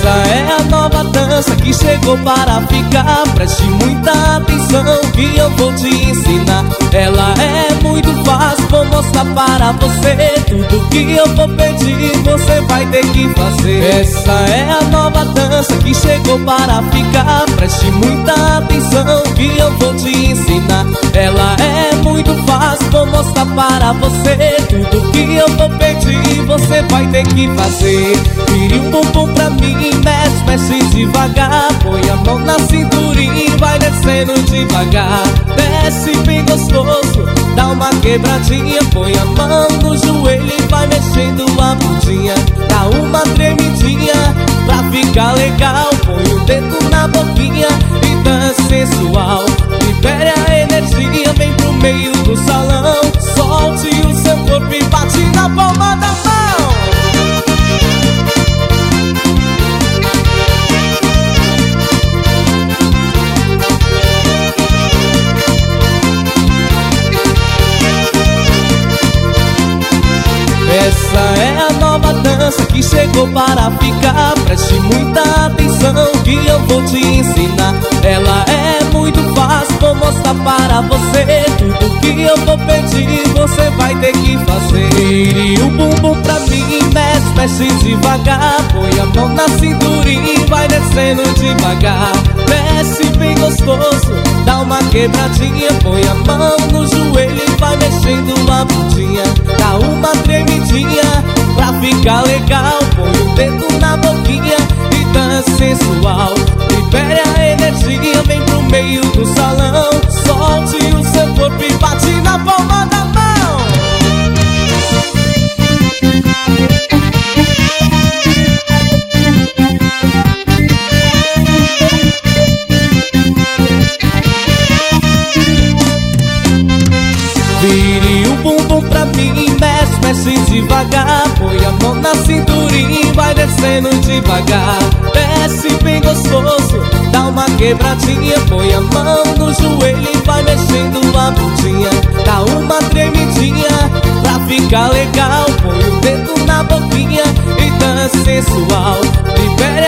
Essa é a nova dança que chegou para ficar. Preste muita atenção que eu vou te ensinar. Ela é muito fácil, vou mostrar para você. Tudo que eu vou pedir você vai ter que fazer. Essa é a nova dança que chegou para ficar. Preste muita atenção que eu vou te ensinar. Ela é muito fácil, vou mostrar para você. Tudo que eu vou pedir você vai ter que fazer. Vire um bumbum pra mim, mexe, mexe devagar. Põe a mão na cinturinha e vai descendo devagar. Desce bem gostoso, dá uma quebradinha. Põe a mão no joelho e vai mexendo a bundinha. Dá uma tremidinha pra ficar legal. Põe o dedo na boquinha e dança sensual. Libere a energia, vem pro meio do salão. Solte o seu corpo e bate na palma da mão. Essa é a nova dança que chegou para ficar. Preste muita atenção que eu vou te ensinar. Ela é muito fácil, vou mostrar para você. Tudo que eu vou pedir você vai ter que fazer. Vire o bumbum pra mim, mexe, mexe devagar. Põe a mão na cinturinha e vai descendo devagar. Desce bem gostoso, dá uma quebradinha. Põe a mão no joelho e vai mexendo a bundinha. Dá uma tremidinha pra ficar legal. Põe o dedo na boquinha e dança sensual. Libere a energia, vem pro meio do salão. Solte o seu corpo e bate na palma da mão. Vire o bumbum pra mim, mexe, mexe devagar. Põe a mão na cinturinha e vai descendo devagar. Desce bem gostoso, dá uma quebradinha. Põe a mão no joelho e vai mexendo a bundinha. Dá uma tremidinha pra ficar legal. Põe o dedo na boquinha e dança sensual. Libere